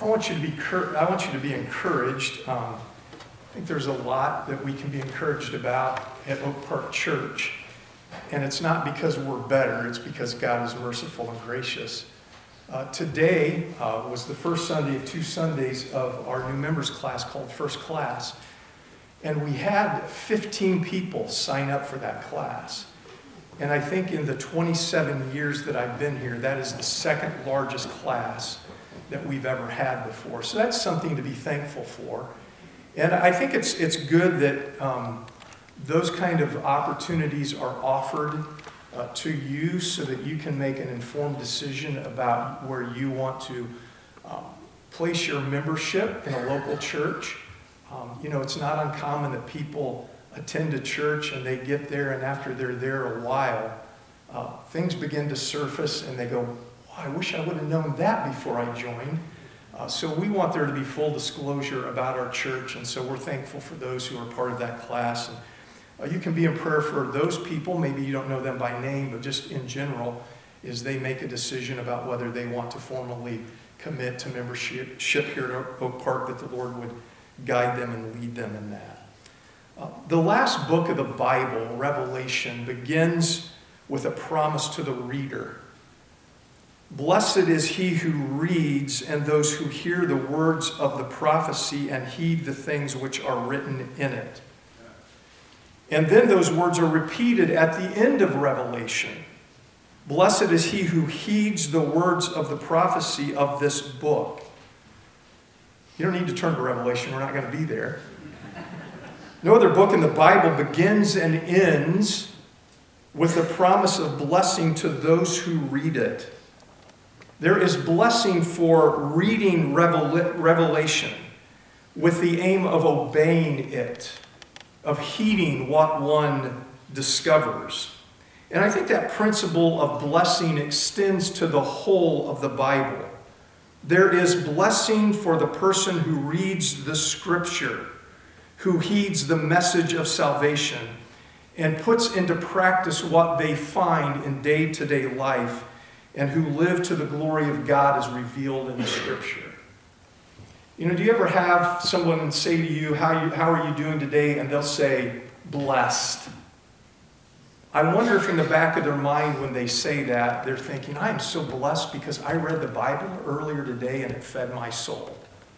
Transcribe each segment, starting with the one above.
I want you to be encouraged. I think there's a lot that we can be encouraged about at Oak Park Church. And it's not because we're better, it's because God is merciful and gracious. Today was the first Sunday of 2 Sundays of our new members class called First Class. And we had 15 people sign up for that class. And I think in the 27 years that I've been here, that is the second largest class that we've ever had before. So that's something to be thankful for. And I think it's good that those kind of opportunities are offered to you so that you can make an informed decision about where you want to place your membership in a local church. It's not uncommon that people attend a church and they get there, and after they're there a while, things begin to surface and they go, I wish I would have known that before I joined. So we want there to be full disclosure about our church, and so we're thankful for those who are part of that class. And you can be in prayer for those people. Maybe you don't know them by name, but just in general, as they make a decision about whether they want to formally commit to membership here at Oak Park, that the Lord would guide them and lead them in that. The last book of the Bible, Revelation, begins with a promise to the reader. Blessed is he who reads and those who hear the words of the prophecy and heed the things which are written in it. And then those words are repeated at the end of Revelation. Blessed is he who heeds the words of the prophecy of this book. You don't need to turn to Revelation. We're not going to be there. No other book in the Bible begins and ends with the promise of blessing to those who read it. There is blessing for reading Revelation with the aim of obeying it, of heeding what one discovers. And I think that principle of blessing extends to the whole of the Bible. There is blessing for the person who reads the Scripture, who heeds the message of salvation, and puts into practice what they find in day-to-day life, and who live to the glory of God as revealed in the Scripture. Do you ever have someone say to you, how are you doing today? And they'll say, blessed. I wonder if in the back of their mind when they say that, they're thinking, I am so blessed because I read the Bible earlier today and it fed my soul.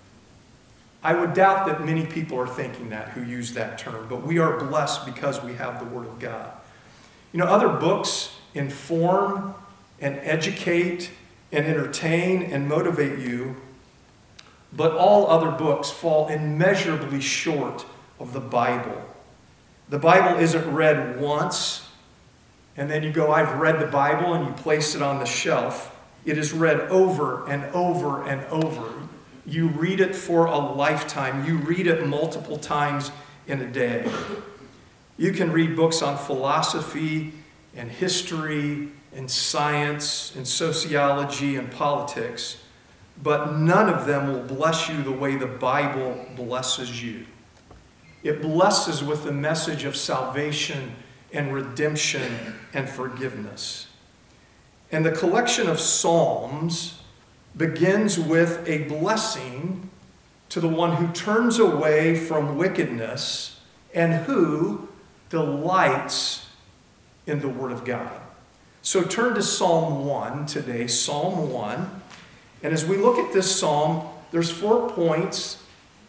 I would doubt that many people are thinking that who use that term, but we are blessed because we have the Word of God. Other books inform and educate and entertain and motivate you, but all other books fall immeasurably short of the Bible. The Bible isn't read once, and then you go, I've read the Bible, and you place it on the shelf. It is read over and over and over. You read it for a lifetime. You read it multiple times in a day. You can read books on philosophy and history and science and sociology and politics, but none of them will bless you the way the Bible blesses you. It blesses with the message of salvation and redemption and forgiveness. And the collection of Psalms begins with a blessing to the one who turns away from wickedness and who delights in the Word of God. So turn to Psalm 1 today, Psalm 1. And as we look at this psalm, there's 4 points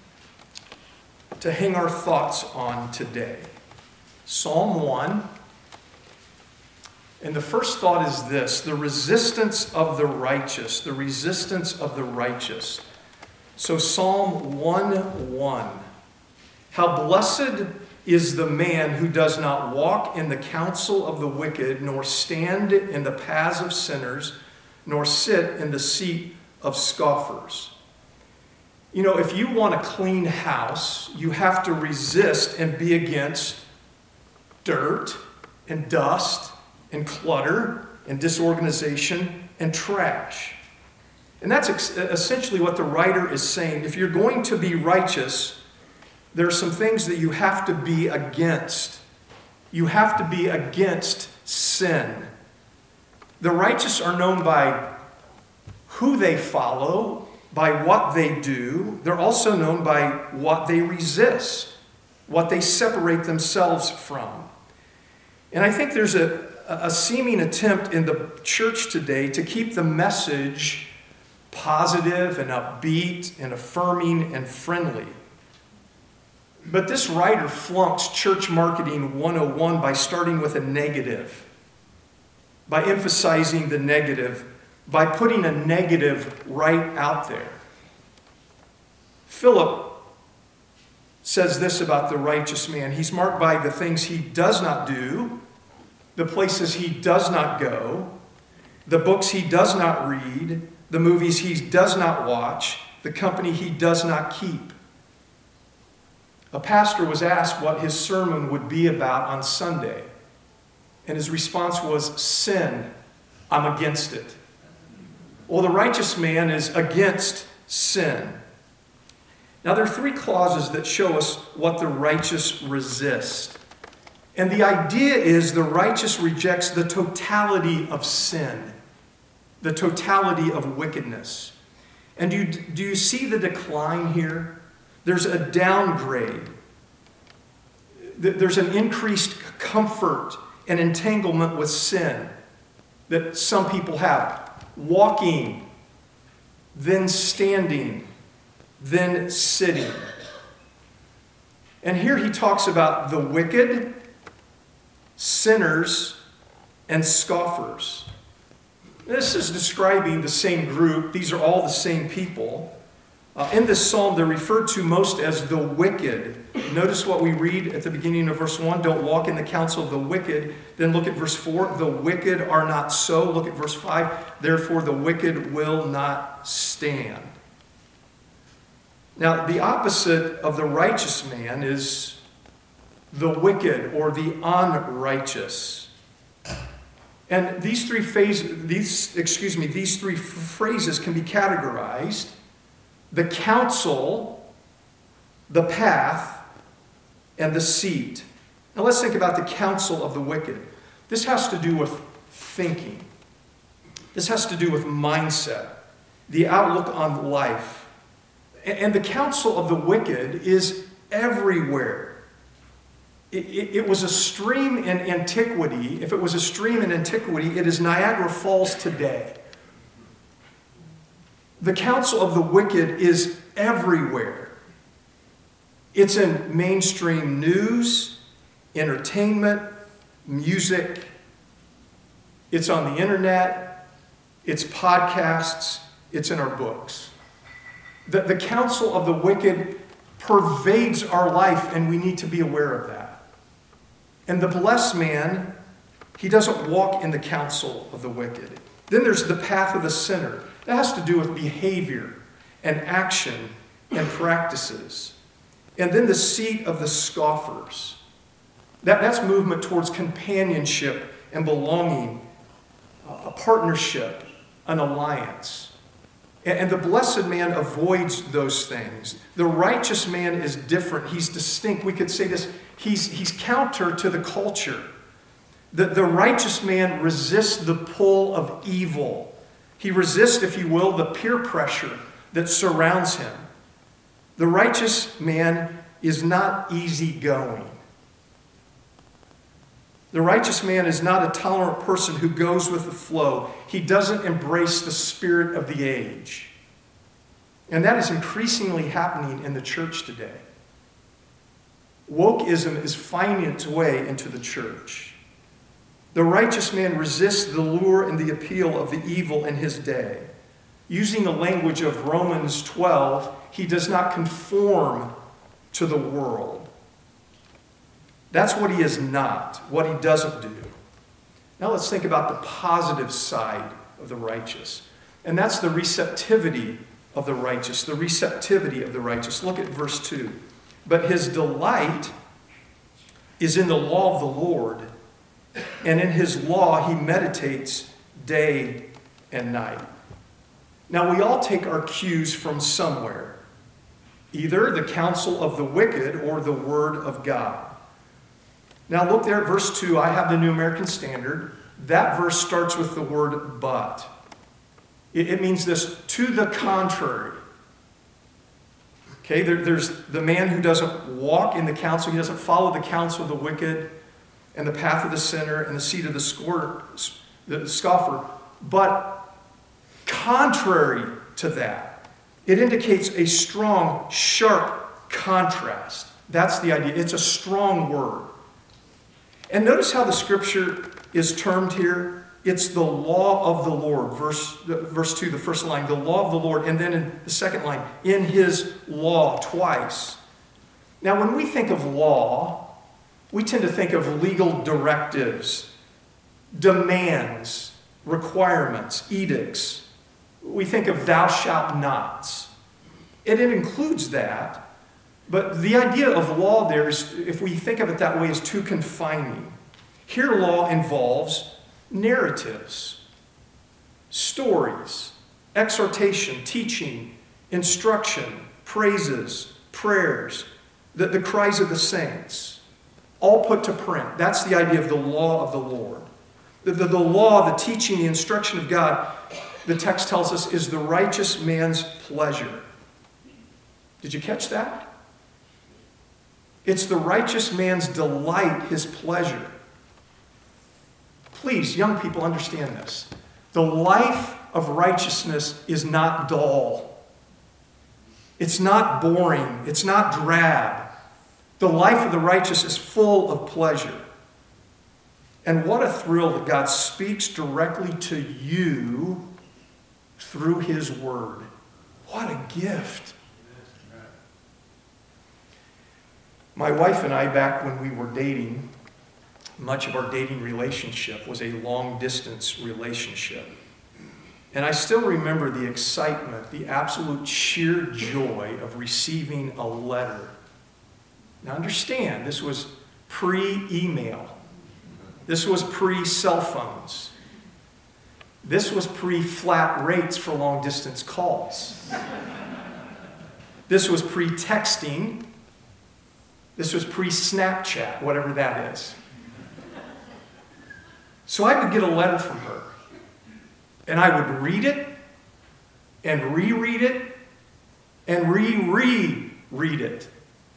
to hang our thoughts on today. Psalm 1. And the first thought is this: the resistance of the righteous. The resistance of the righteous. So Psalm 1:1. How blessed is the man who does not walk in the counsel of the wicked, nor stand in the paths of sinners, nor sit in the seat of scoffers. If you want a clean house, you have to resist and be against dirt and dust and clutter and disorganization and trash. And that's essentially what the writer is saying. If you're going to be righteous, there are some things that you have to be against. You have to be against sin. The righteous are known by who they follow, by what they do. They're also known by what they resist, what they separate themselves from. And I think there's a seeming attempt in the church today to keep the message positive and upbeat and affirming and friendly. But this writer flunks church marketing 101 by starting with a negative, by emphasizing the negative, by putting a negative right out there. Philip says this about the righteous man. He's marked by the things he does not do, the places he does not go, the books he does not read, the movies he does not watch, the company he does not keep. A pastor was asked what his sermon would be about on Sunday, and his response was, sin. I'm against it. Well, the righteous man is against sin. Now, there are 3 clauses that show us what the righteous resist. And the idea is the righteous rejects the totality of sin, the totality of wickedness. And do you see the decline here? There's a downgrade. There's an increased comfort and entanglement with sin that some people have. Walking, then standing, then sitting. And here he talks about the wicked, sinners, and scoffers. This is describing the same group. These are all the same people. In this psalm, they're referred to most as the wicked. Notice what we read at the beginning of verse 1. Don't walk in the counsel of the wicked. Then look at verse 4. The wicked are not so. Look at verse 5. Therefore, the wicked will not stand. Now, the opposite of the righteous man is the wicked or the unrighteous. And these three phrases can be categorized: the counsel, the path, and the seat. Now let's think about the counsel of the wicked. This has to do with thinking. This has to do with mindset, the outlook on life. And the counsel of the wicked is everywhere. It was a stream in antiquity. If it was a stream in antiquity, it is Niagara Falls today. The counsel of the wicked is everywhere. It's in mainstream news, entertainment, music. It's on the internet. It's podcasts. It's in our books. The counsel of the wicked pervades our life, and we need to be aware of that. And the blessed man, he doesn't walk in the counsel of the wicked. Then there's the path of the sinner. That has to do with behavior and action and practices. And then the seat of the scoffers. That's movement towards companionship and belonging, a partnership, an alliance. And the blessed man avoids those things. The righteous man is different. He's distinct. We could say this. He's counter to the culture. The righteous man resists the pull of evil. He resists, if you will, the peer pressure that surrounds him. The righteous man is not easygoing. The righteous man is not a tolerant person who goes with the flow. He doesn't embrace the spirit of the age. And that is increasingly happening in the church today. Wokeism is finding its way into the church. The righteous man resists the lure and the appeal of the evil in his day. Using the language of Romans 12, he does not conform to the world. That's what he is not, what he doesn't do. Now let's think about the positive side of the righteous. And that's the receptivity of the righteous, the receptivity of the righteous. Look at verse 2. But his delight is in the law of the Lord, and in his law he meditates day and night. Now we all take our cues from somewhere, either the counsel of the wicked or the word of God. Now look there at verse 2. I have the New American Standard. That verse starts with the word but. It means this: to the contrary. Okay, there's the man who doesn't walk in the counsel, he doesn't follow the counsel of the wicked, and the path of the sinner, and the seat of the scoffer. But contrary to that, it indicates a strong, sharp contrast. That's the idea. It's a strong word. And notice how the scripture is termed here. It's the law of the Lord. Verse 2, the first line, the law of the Lord. And then in the second line, in his law, twice. Now, when we think of law, we tend to think of legal directives, demands, requirements, edicts. We think of thou shalt nots. And it includes that. But the idea of law there is, if we think of it that way, is too confining. Here, law involves narratives, stories, exhortation, teaching, instruction, praises, prayers, the cries of the saints, all put to print. That's the idea of the law of the Lord. The law, the teaching, the instruction of God, the text tells us, is the righteous man's pleasure. Did you catch that? It's the righteous man's delight, his pleasure. Please, young people, understand this. The life of righteousness is not dull. It's not boring. It's not drab. The life of the righteous is full of pleasure. And what a thrill that God speaks directly to you through his word. What a gift. My wife and I, back when we were dating, much of our dating relationship was a long-distance relationship. And I still remember the excitement, the absolute sheer joy of receiving a letter. Now understand, this was pre-email. This was pre-cell phones. This was pre-flat rates for long-distance calls. This was pre-texting. This was pre-Snapchat, whatever that is. So I would get a letter from her, and I would read it, and reread it, and reread it.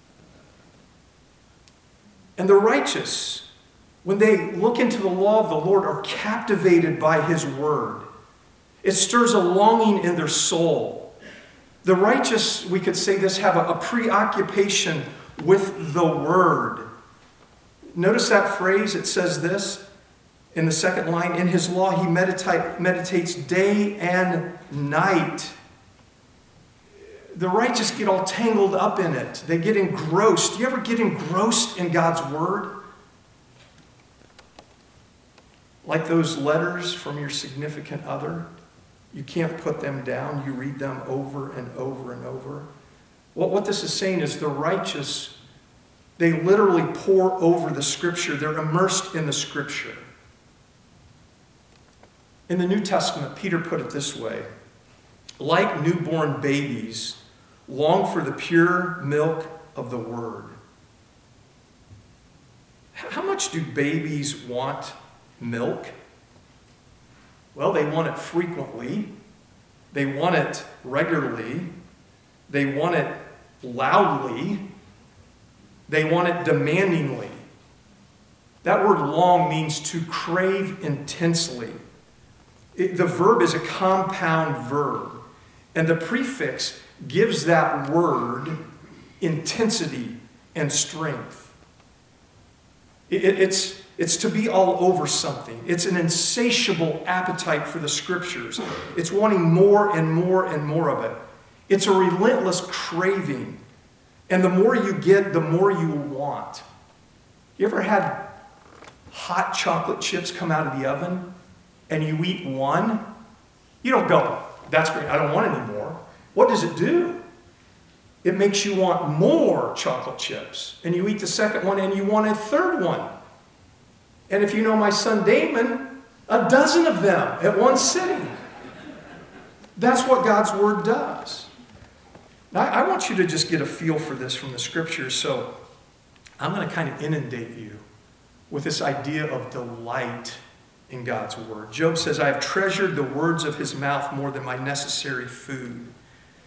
And the righteous, when they look into the law of the Lord, are captivated by his word. It stirs a longing in their soul. The righteous, we could say this, have a preoccupation with the word. Notice that phrase, it says this in the second line, in his law he meditates day and night. The righteous get all tangled up in it. They get engrossed. Do you ever get engrossed in God's word? Like those letters from your significant other. You can't put them down. You read them over and over and over. Well, what this is saying is the righteous, they literally pore over the Scripture. They're immersed in the Scripture. In the New Testament, Peter put it this way: like newborn babies, long for the pure milk of the Word. How much do babies want milk? Well, they want it frequently. They want it regularly. They want it loudly. They want it demandingly. That word long means to crave intensely. The verb is a compound verb, and the prefix gives that word intensity and strength. It's to be all over something. It's an insatiable appetite for the Scriptures. It's wanting more and more and more of it. It's a relentless craving. And the more you get, the more you want. You ever had hot chocolate chips come out of the oven and you eat one? You don't go, that's great, I don't want any more. What does it do? It makes you want more chocolate chips. And you eat the second one and you want a third one. And if you know my son Damon, a dozen of them at one sitting. That's what God's Word does. Now, I want you to just get a feel for this from the Scriptures, so I'm going to kind of inundate you with this idea of delight in God's Word. Job says, I have treasured the words of his mouth more than my necessary food.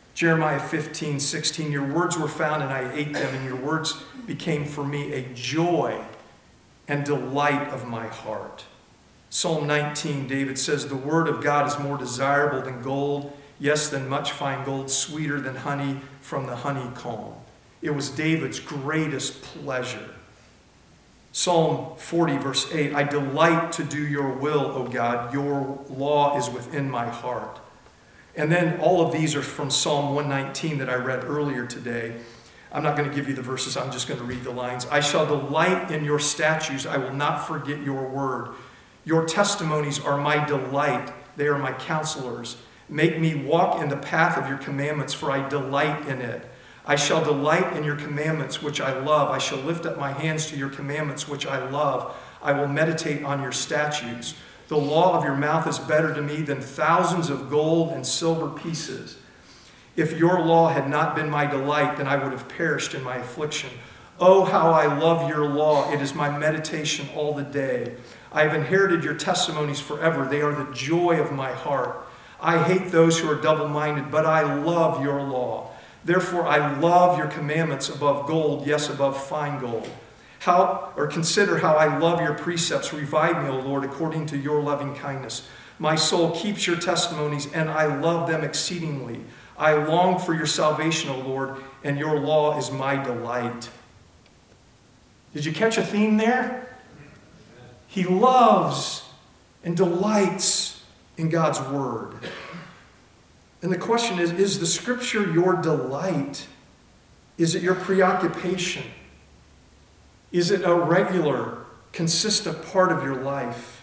Jeremiah 15:16, your words were found and I ate them, and your words became for me a joy and delight of my heart. Psalm 19, David says, the word of God is more desirable than gold, yes, than much fine gold, sweeter than honey from the honeycomb. It was David's greatest pleasure. Psalm 40, verse 8, I delight to do your will, O God. Your law is within my heart. And then all of these are from Psalm 119 that I read earlier today. I'm not going to give you the verses. I'm just going to read the lines. I shall delight in your statutes. I will not forget your word. Your testimonies are my delight. They are my counselors. Make me walk in the path of your commandments, for I delight in it. I shall delight in your commandments, which I love. I shall lift up my hands to your commandments, which I love. I will meditate on your statutes. The law of your mouth is better to me than thousands of gold and silver pieces. If your law had not been my delight, then I would have perished in my affliction. Oh, how I love your law. It is my meditation all the day. I have inherited your testimonies forever. They are the joy of my heart. I hate those who are double-minded, but I love your law. Therefore, I love your commandments above gold, yes, above fine gold. Consider how I love your precepts. Revive me, O Lord, according to your loving kindness. My soul keeps your testimonies, and I love them exceedingly. I long for your salvation, O Lord, and your law is my delight. Did you catch a theme there? He loves and delights in God's word. And the question is the scripture your delight? Is it your preoccupation? Is it a regular, consistent part of your life?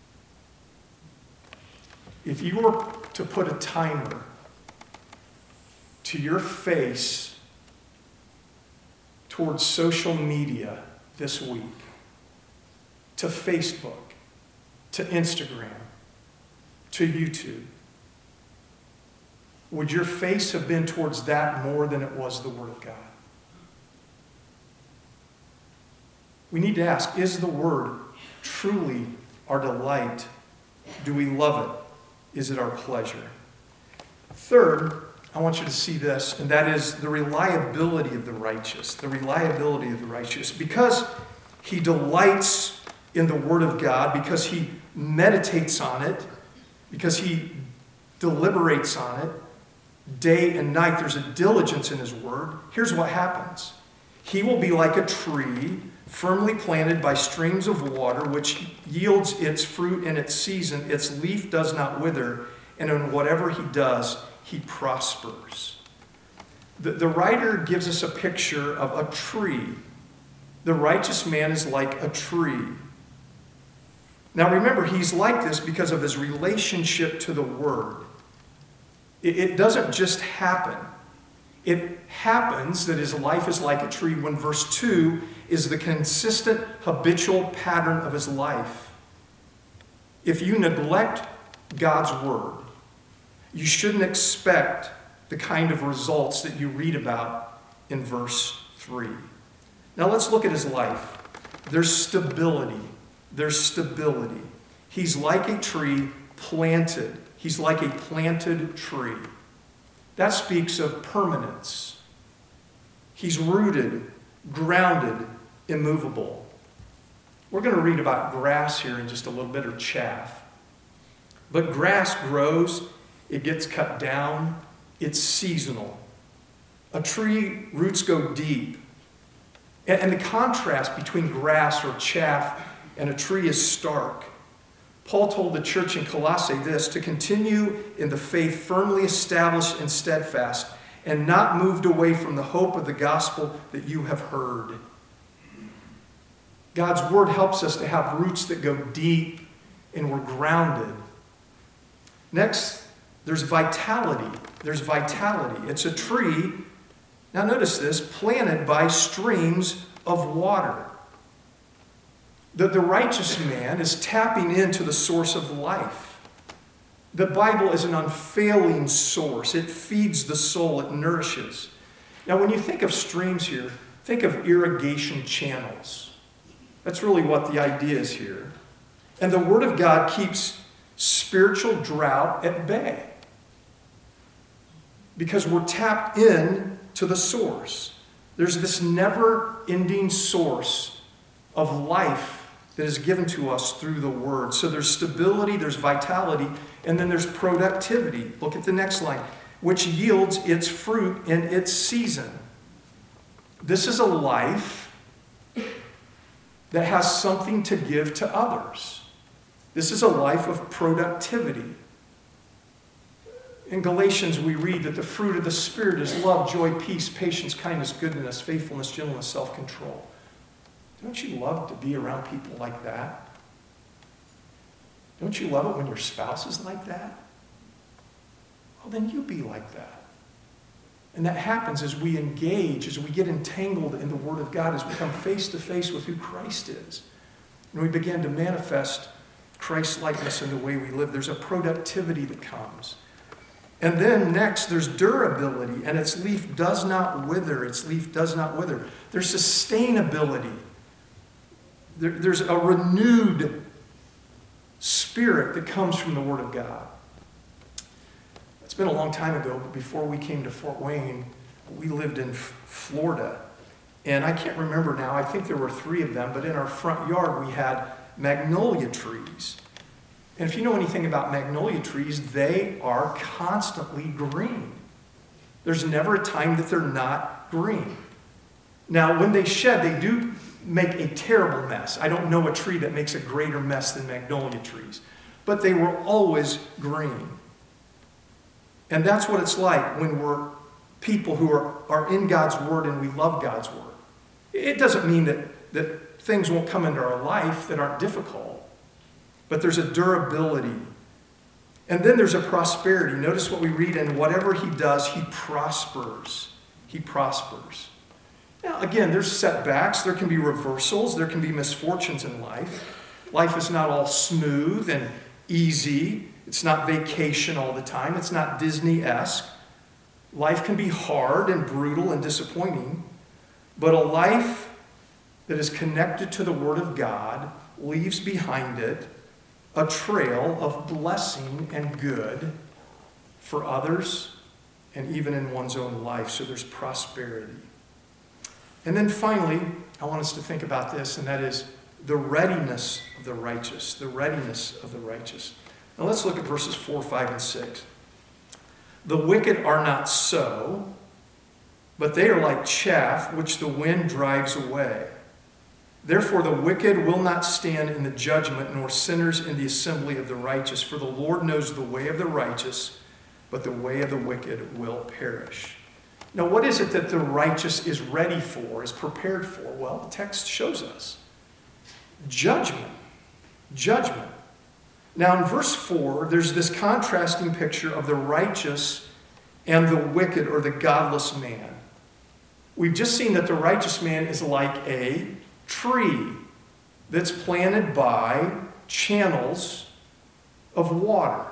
If you were to put a timer to your face towards social media this week, to Facebook, to Instagram, to YouTube, would your face have been towards that more than it was the Word of God? We need to ask, is the Word truly our delight? Do we love it? Is it our pleasure? Third, I want you to see this, and that is the reliability of the righteous. The reliability of the righteous. Because he delights in the Word of God, because he meditates on it, because he deliberates on it, day and night, there's a diligence in his word. Here's what happens. He will be like a tree firmly planted by streams of water, which yields its fruit in its season. Its leaf does not wither, and in whatever he does, he prospers. The writer gives us a picture of a tree. The righteous man is like a tree. Now remember, he's like this because of his relationship to the word. It doesn't just happen. It happens that his life is like a tree when verse 2 is the consistent habitual pattern of his life. If you neglect God's word, you shouldn't expect the kind of results that you read about in verse 3. Now let's look at his life. There's stability. There's stability. He's like a tree planted. He's like a planted tree. That speaks of permanence. He's rooted, grounded, immovable. We're going to read about grass here in just a little bit, or chaff. But grass grows, it gets cut down, it's seasonal. A tree, roots go deep. And the contrast between grass or chaff and a tree is stark. Paul told the church in Colossae this, to continue in the faith firmly established and steadfast, and not moved away from the hope of the gospel that you have heard. God's word helps us to have roots that go deep and we're grounded. Next, there's vitality. There's vitality. It's a tree, now notice this, planted by streams of water. The righteous man is tapping into the source of life. The Bible is an unfailing source. It feeds the soul. It nourishes. Now, when you think of streams here, think of irrigation channels. That's really what the idea is here. And the Word of God keeps spiritual drought at bay. because we're tapped in to the source. There's this never-ending source of life that is given to us through the Word. So there's stability, there's vitality, and then there's productivity. Look at the next line, which yields its fruit in its season. This is a life that has something to give to others. This is a life of productivity. In Galatians, we read that the fruit of the Spirit is love, joy, peace, patience, kindness, goodness, faithfulness, gentleness, self-control. Don't you love to be around people like that? Don't you love it when your spouse is like that? Well, then you be like that. And that happens as we engage, as we get entangled in the Word of God, as we come face to face with who Christ is. And we begin to manifest Christ-likeness in the way we live. There's a productivity that comes. And then next, there's durability, and its leaf does not wither. Its leaf does not wither. There's sustainability. There's a renewed spirit that comes from the Word of God. It's been a long time ago, but before we came to Fort Wayne, we lived in Florida. And I can't remember now, I think there were 3 of them, but in our front yard we had magnolia trees. And if you know anything about magnolia trees, they are constantly green. There's never a time that they're not green. Now, when they shed, they do make a terrible mess. I don't know a tree that makes a greater mess than magnolia trees. But they were always green. And that's what it's like when we're people who are in God's Word and we love God's Word. It doesn't mean that things won't come into our life that aren't difficult. But there's a durability. And then there's a prosperity. Notice what we read, and whatever he does, he prospers. He prospers. Now, again, there's setbacks. There can be reversals. There can be misfortunes in life. Life is not all smooth and easy. It's not vacation all the time. It's not Disney-esque. Life can be hard and brutal and disappointing. But a life that is connected to the Word of God leaves behind it a trail of blessing and good for others and even in one's own life. So there's prosperity. And then finally, I want us to think about this, and that is the readiness of the righteous. The readiness of the righteous. Now let's look at verses 4, 5, and 6. The wicked are not so, but they are like chaff which the wind drives away. Therefore the wicked will not stand in the judgment, nor sinners in the assembly of the righteous. For the Lord knows the way of the righteous, but the way of the wicked will perish. Now what is it that the righteous is ready for, is prepared for? Well, the text shows us. Judgment. Judgment. Now in verse 4, there's this contrasting picture of the righteous and the wicked or the godless man. We've just seen that the righteous man is like a tree that's planted by channels of water.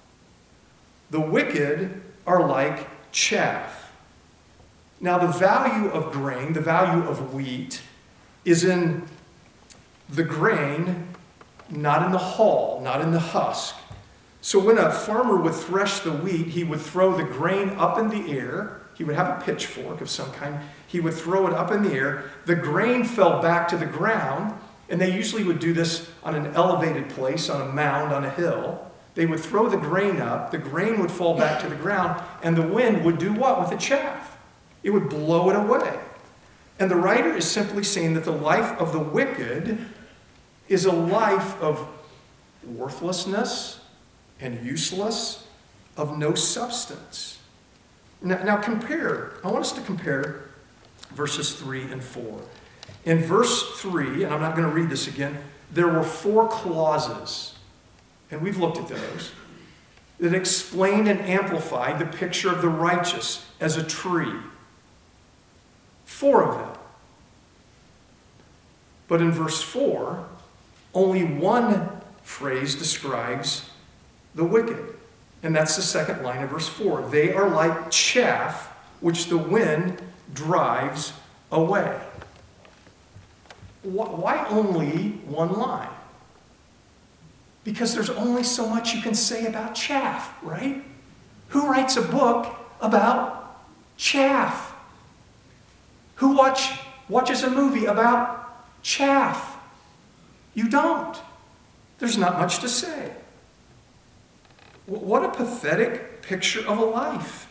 The wicked are like chaff. Now the value of grain, the value of wheat, is in the grain, not in the hull, not in the husk. So when a farmer would thresh the wheat, he would throw the grain up in the air. He would have a pitchfork of some kind. He would throw it up in the air. The grain fell back to the ground, and they usually would do this on an elevated place, on a mound, on a hill. They would throw the grain up. The grain would fall back to the ground, and the wind would do what with the chaff? It would blow it away. And the writer is simply saying that the life of the wicked is a life of worthlessness and useless, of no substance. Now compare, I want us to compare verses 3 and 4. In verse 3, and I'm not going to read this again, there were 4 clauses, and we've looked at those, that explained and amplified the picture of the righteous as a tree. 4 of them. But in verse 4, only one phrase describes the wicked. And that's the second line of verse 4. They are like chaff which the wind drives away. Why only one line? Because there's only so much you can say about chaff, right? Who writes a book about chaff? Who watches a movie about chaff? You don't. There's not much to say. What a pathetic picture of a life.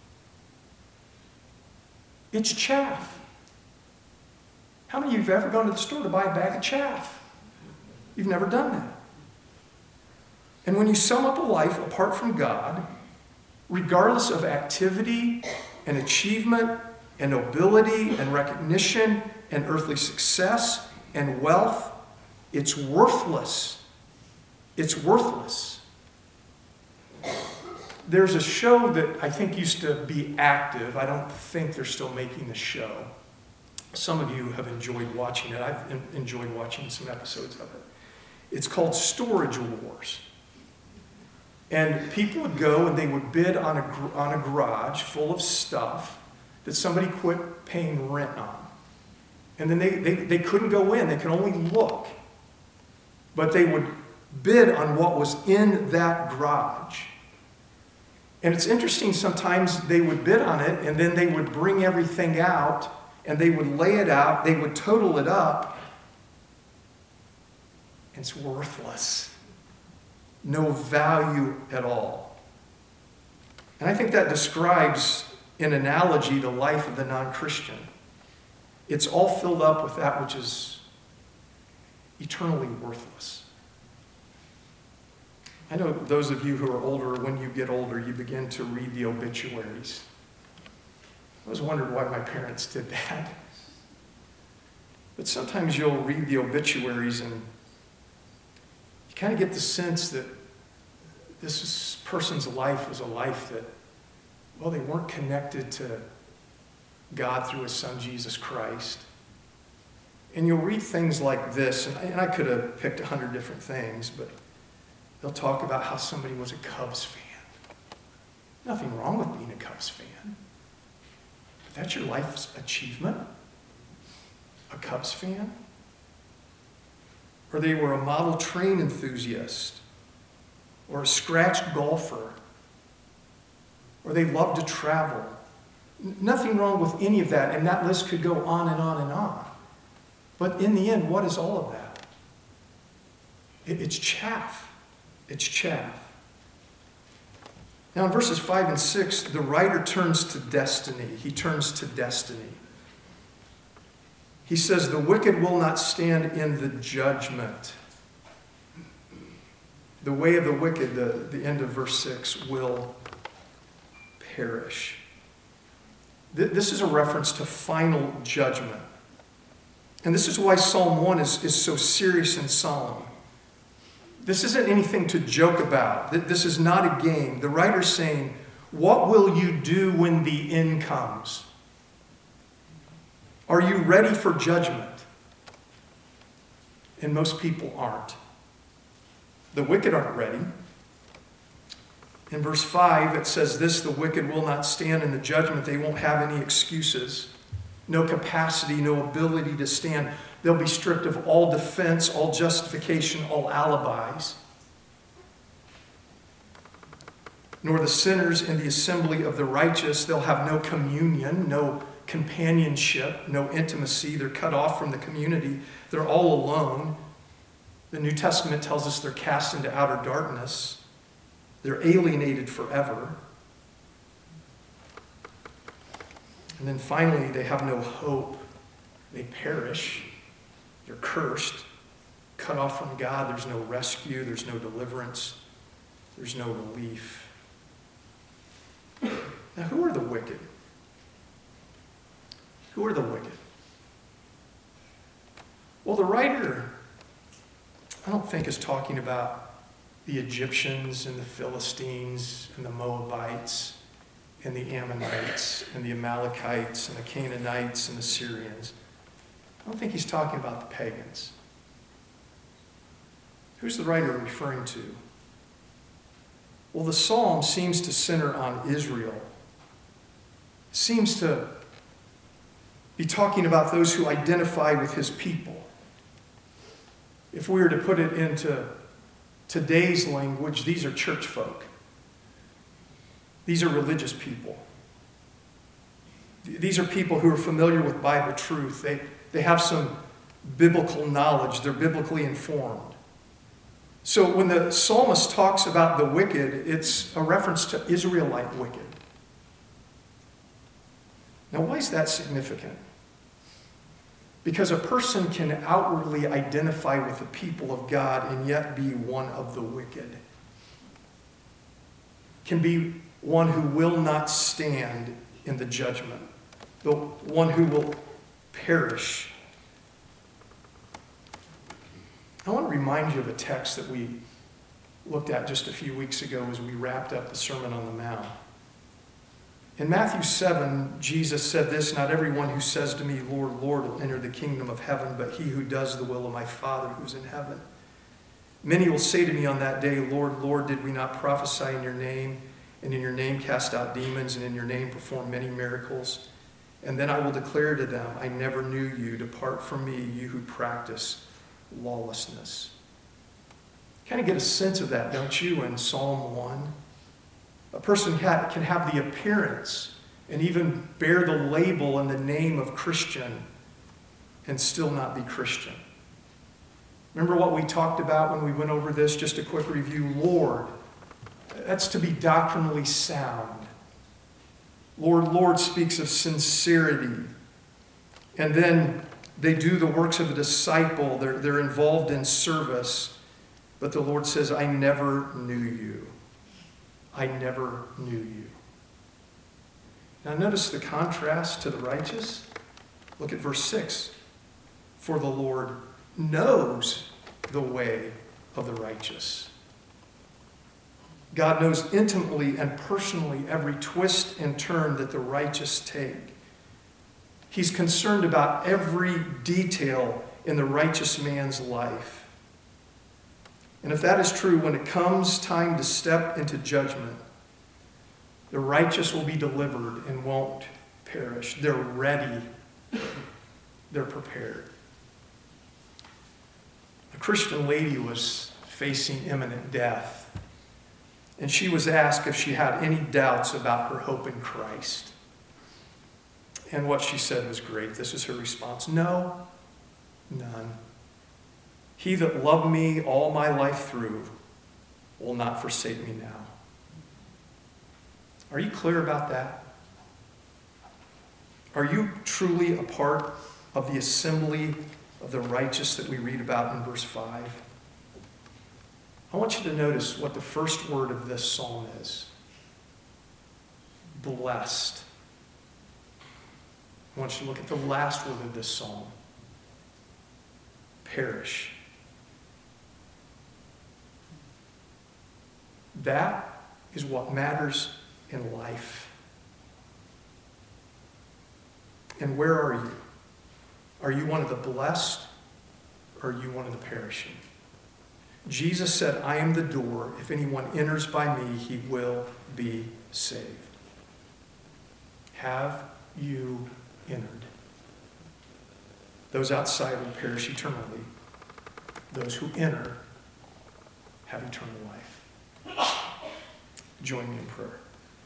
It's chaff. How many of you have ever gone to the store to buy a bag of chaff? You've never done that. And when you sum up a life apart from God, regardless of activity and achievement and nobility and recognition and earthly success and wealth, it's worthless. It's worthless. There's a show that I think used to be active. I don't think they're still making the show. Some of you have enjoyed watching it. I've enjoyed watching some episodes of it. It's called Storage Wars. And people would go and they would bid on a garage full of stuff that somebody quit paying rent on. And then they couldn't go in. They could only look. But they would bid on what was in that garage. And it's interesting, sometimes they would bid on it and then they would bring everything out and they would lay it out, they would total it up. It's worthless. No value at all. And I think that describes, in analogy, the life of the non-Christian. It's all filled up with that which is eternally worthless. I know those of you who are older, when you get older, you begin to read the obituaries. I always wondered why my parents did that. But sometimes you'll read the obituaries and you kind of get the sense that this person's life was a life that, well, they weren't connected to God through his son, Jesus Christ. And you'll read things like this, and I could have picked 100 different things, but they'll talk about how somebody was a Cubs fan. Nothing wrong with being a Cubs fan. But that's your life's achievement? A Cubs fan? Or they were a model train enthusiast, or a scratch golfer, or they loved to travel. Nothing wrong with any of that, and that list could go on and on and on. But in the end, what is all of that? It's chaff. It's chaff. Now in verses 5 and 6, the writer turns to destiny. He turns to destiny. He says, the wicked will not stand in the judgment. The way of the wicked, the end of verse 6, will perish. This is a reference to final judgment. And this is why Psalm 1 is so serious and solemn. This isn't anything to joke about. This is not a game. The writer's saying, what will you do when the end comes? Are you ready for judgment? And most people aren't. The wicked aren't ready. In verse 5, it says this, the wicked will not stand in the judgment. They won't have any excuses, no capacity, no ability to stand. They'll be stripped of all defense, all justification, all alibis. Nor the sinners in the assembly of the righteous. They'll have no communion, no companionship, no intimacy. They're cut off from the community. They're all alone. The New Testament tells us they're cast into outer darkness. They're alienated forever. And then finally, they have no hope. They perish. They're cursed, cut off from God. There's no rescue. There's no deliverance. There's no relief. Now, who are the wicked? Who are the wicked? Well, the writer, I don't think, is talking about the Egyptians and the Philistines and the Moabites and the Ammonites and the Amalekites and the Canaanites and the Syrians. I don't think he's talking about the pagans. Who's the writer referring to? Well, the psalm seems to center on Israel. It seems to be talking about those who identify with his people. If we were to put it into today's language, these are church folk. These are religious people. These are people who are familiar with Bible truth. They have some biblical knowledge. They're biblically informed. So when the psalmist talks about the wicked, it's a reference to Israelite wicked. Now, why is that significant? Because a person can outwardly identify with the people of God and yet be one of the wicked. Can be one who will not stand in the judgment, the one who will perish. I want to remind you of a text that we looked at just a few weeks ago as we wrapped up the Sermon on the Mount. In Matthew 7, Jesus said this, "Not everyone who says to me, 'Lord, Lord,' will enter the kingdom of heaven, but he who does the will of my Father who's in heaven. Many will say to me on that day, 'Lord, Lord, did we not prophesy in your name, and in your name cast out demons, and in your name perform many miracles?' And then I will declare to them, 'I never knew you. Depart from me, you who practice lawlessness.'" Kind of get a sense of that, don't you, in Psalm 1? A person can have the appearance and even bear the label and the name of Christian and still not be Christian. Remember what we talked about when we went over this? Just a quick review. Lord, that's to be doctrinally sound. Lord, Lord speaks of sincerity. And then they do the works of a disciple. They're involved in service. But the Lord says, "I never knew you. I never knew you." Now notice the contrast to the righteous. Look at verse 6. "For the Lord knows the way of the righteous." God knows intimately and personally every twist and turn that the righteous take. He's concerned about every detail in the righteous man's life. And if that is true, when it comes time to step into judgment, the righteous will be delivered and won't perish. They're ready. They're prepared. A Christian lady was facing imminent death, and she was asked if she had any doubts about her hope in Christ. And what she said was great. This is her response: "No, none. He that loved me all my life through will not forsake me now." Are you clear about that? Are you truly a part of the assembly of the righteous that we read about in verse 5? I want you to notice what the first word of this psalm is. Blessed. I want you to look at the last word of this psalm. Perish. That is what matters in life. And where are you? Are you one of the blessed, or are you one of the perishing? Jesus said, "I am the door. If anyone enters by me, he will be saved." Have you entered? Those outside will perish eternally. Those who enter have eternal life. Join me in prayer.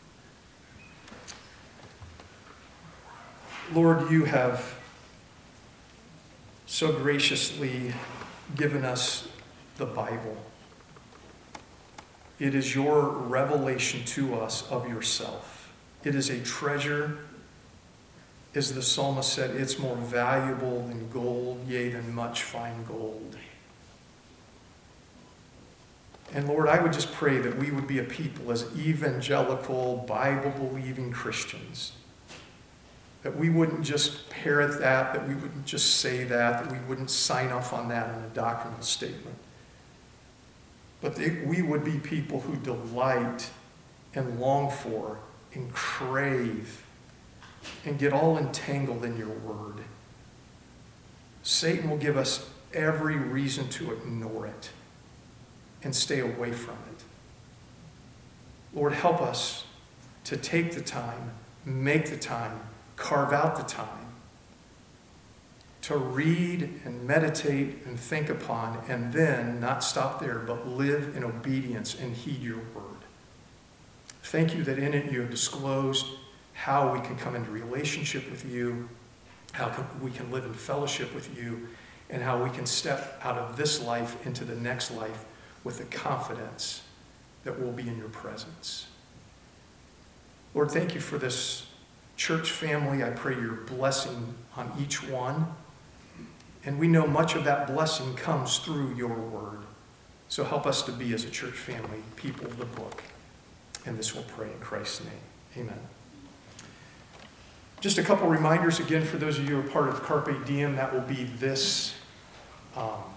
Lord, you have so graciously given us the Bible. It is your revelation to us of yourself. It is a treasure. As the psalmist said, it's more valuable than gold, yea, than much fine gold. And Lord, I would just pray that we would be a people as evangelical, Bible-believing Christians, that we wouldn't just parrot that we wouldn't just say that we wouldn't sign off on that in a doctrinal statement, but that we would be people who delight and long for and crave and get all entangled in your word. Satan will give us every reason to ignore it and stay away from it. Lord, help us to take the time, make the time, carve out the time to read and meditate and think upon, and then not stop there, but live in obedience and heed your word. Thank you that in it you have disclosed how we can come into relationship with you, we can live in fellowship with you, and how we can step out of this life into the next life with the confidence that we'll be in your presence. Lord, thank you for this church family. I pray your blessing on each one. And we know much of that blessing comes through your word. So help us to be, as a church family, people of the book. And this we'll pray in Christ's name. Amen. Just a couple reminders again for those of you who are part of Carpe Diem. That will be this